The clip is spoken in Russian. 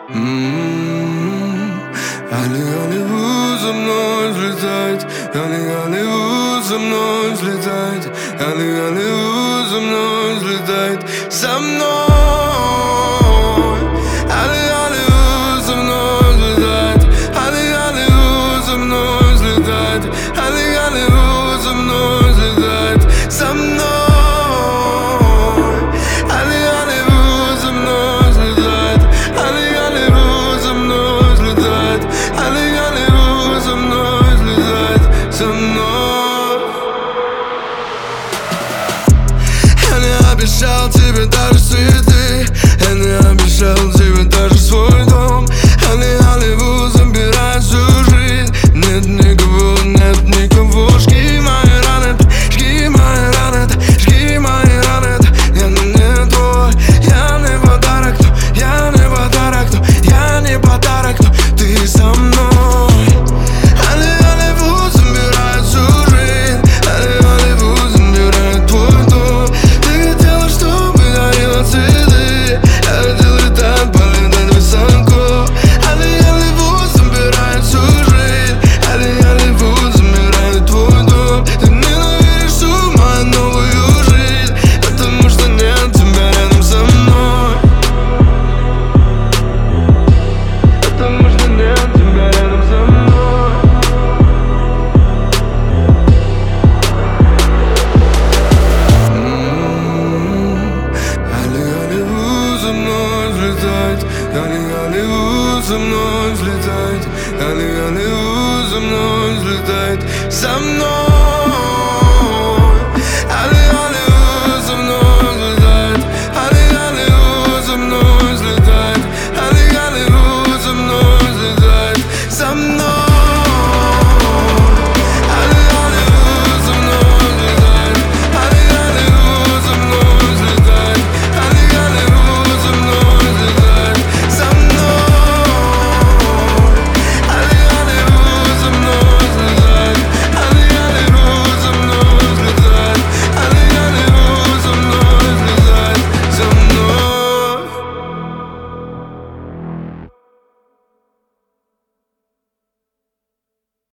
Голливуд за мной взлетает, Голливуд за мной взлетает, Голливуд за мной взлетает, за мной. Голливуд за мной взлетает, Голливуд за мной взлетает, Голливуд за мной взлетает, за мной. Я не обещал тебе даже цветы, я не обещал тебе даже свой дом. Голливуд забирает всю жизнь, нет никого, нет никого. Жги мои раны, жги мои раны, жги мои раны. Я не твой, я не подарок, но я не подарок, но я не подарок, но ты со мной. Голливуд забирает всю жизнь, Голливуд забирает твой дом. Ты хотела, чтобы дарила цветы, я хотел летать, полетать высоко. Голливуд забирает всю жизнь, Голливуд забирает твой дом. Ты ненавидишь всю мою новую жизнь, потому что нет тебя рядом со мной. Потому что нет тебя рядом со мной. Голливуд за мной взлетает, Голливуд за мной взлетает, Голливуд за мной взлетает, за мной.